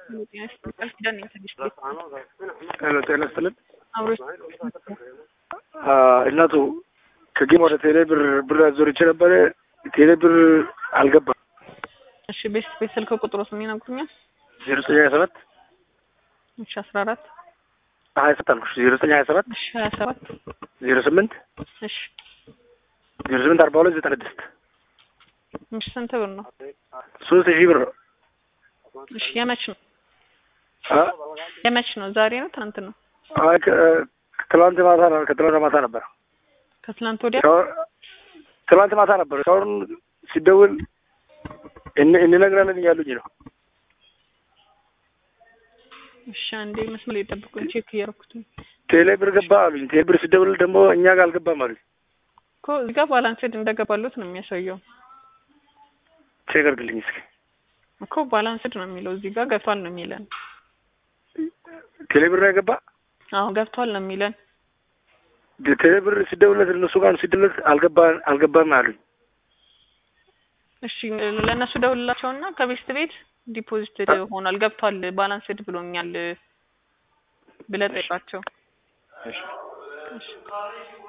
ሄሎ ጤና ይስጥልን። አውሮስ እናቱ ከጌም ወደ ቴሌ ብር አዞርቼ ነበረ። ቴሌ ብር አልገባም። እሺ ቤት ስልክ ቁጥሩ ስም ይነግሩኛል? 0927 እሺ 14 27 አልኩሽ 0927 እሺ 27 08 እሺ 08 42 96 እሺ ስንት ብር ነው? 3000 ብር ነው። እሺ የመች ነው? የመች ነው? ዛሬ ነው ትናንት ነው? አይ ከትላንት ማታ ነው። ከትላንት ማታ ነበር። ከትላንት ወዲያ ትላንት ማታ ነበር። አሁን ሲደውል እንነግራለን እያሉኝ ነው። እሺ አንዴ መስመር ላይ ጠብቁኝ፣ ቼክ እያደረኩት ነው። ቴሌ ብር ገባ አሉኝ። ቴሌ ብር ሲደውል ደግሞ እኛ ጋር አልገባም አሉኝ። እኮ እዚህ ጋር ባላንስድ እንደገባሉት ነው የሚያሳየው። ቼክ አድርግልኝ እስኪ። እኮ ባላንስድ ነው የሚለው፣ እዚህ ጋር ገብቷል ነው የሚለን። ቴሌ ብር ነው የገባ? አዎ ገብቷል ነው የሚለን። ቴሌ ብር ሲደውልለት እነሱ ጋር ሲደውልለት አልገባም አሉኝ። እሺ ለእነሱ ደውልላቸውና ከቤስት ቤት ዲፖዚት ሆኗል ገብቷል ባላንስድ ብሎኛል ብለህ ጠይቃቸው። እሺ